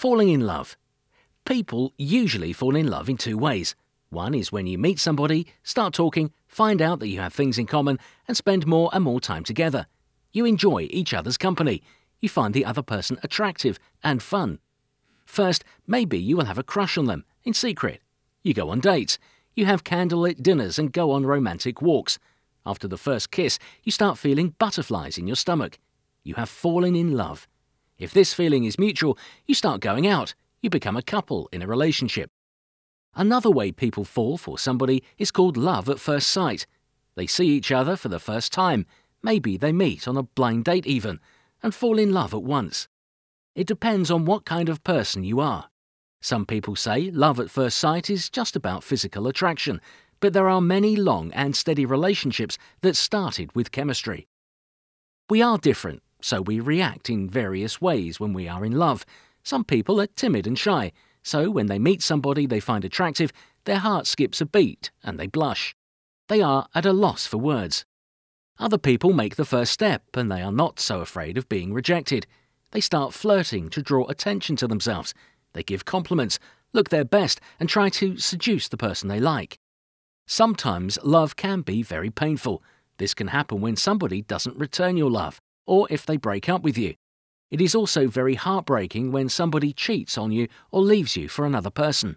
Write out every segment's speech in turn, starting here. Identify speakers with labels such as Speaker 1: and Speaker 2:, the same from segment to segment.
Speaker 1: Falling in love. People usually fall in love in two ways. One is when you meet somebody, start talking, find out that you have things in common, and spend more and more time together. You enjoy each other's company. You find the other person attractive and fun. First, maybe you will have a crush on them, in secret. You go on dates. You have candlelit dinners and go on romantic walks. After the first kiss, you start feeling butterflies in your stomach. You have fallen in love. If this feeling is mutual, you start going out. You become a couple in a relationship. Another way people fall for somebody is called love at first sight. They see each other for the first time. Maybe they meet on a blind date even, and fall in love at once. It depends on what kind of person you are. Some people say love at first sight is just about physical attraction, but there are many long and steady relationships that started with chemistry. We are different, so we react in various ways when we are in love. Some people are timid and shy, so when they meet somebody they find attractive, their heart skips a beat and they blush. They are at a loss for words. Other people make the first step and they are not so afraid of being rejected. They start flirting to draw attention to themselves. They give compliments, look their best, and try to seduce the person they like. Sometimes love can be very painful. This can happen when somebody doesn't return your love, or if they break up with you. It is also very heartbreaking when somebody cheats on you or leaves you for another person.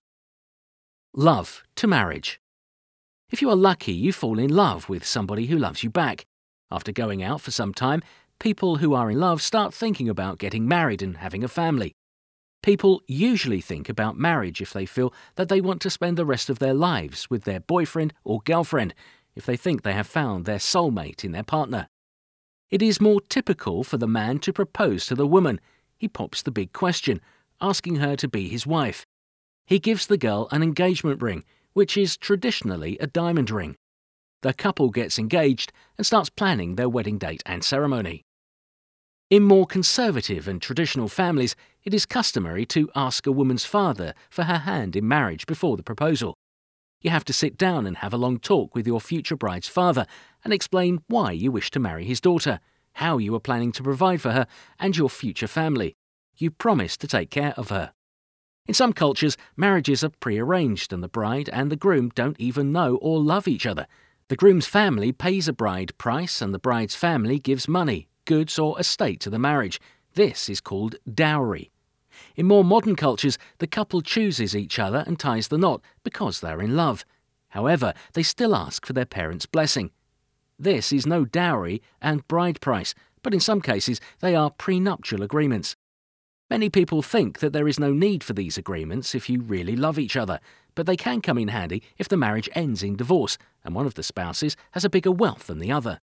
Speaker 1: Love to marriage. If you are lucky, you fall in love with somebody who loves you back. After going out for some time, people who are in love start thinking about getting married and having a family. People usually think about marriage if they feel that they want to spend the rest of their lives with their boyfriend or girlfriend, if they think they have found their soulmate in their partner. It is more typical for the man to propose to the woman. He pops the big question, asking her to be his wife. He gives the girl an engagement ring, which is traditionally a diamond ring. The couple gets engaged and starts planning their wedding date and ceremony. In more conservative and traditional families, it is customary to ask a woman's father for her hand in marriage before the proposal. You have to sit down and have a long talk with your future bride's father and explain why you wish to marry his daughter, how you are planning to provide for her and your future family. You promise to take care of her. In some cultures, marriages are pre-arranged and the bride and the groom don't even know or love each other. The groom's family pays a bride price and the bride's family gives money, goods or estate to the marriage. This is called dowry. In more modern cultures, the couple chooses each other and ties the knot because they are in love. However, they still ask for their parents' blessing. This is no dowry and bride price, but in some cases they are prenuptial agreements. Many people think that there is no need for these agreements if you really love each other, but they can come in handy if the marriage ends in divorce and one of the spouses has a bigger wealth than the other.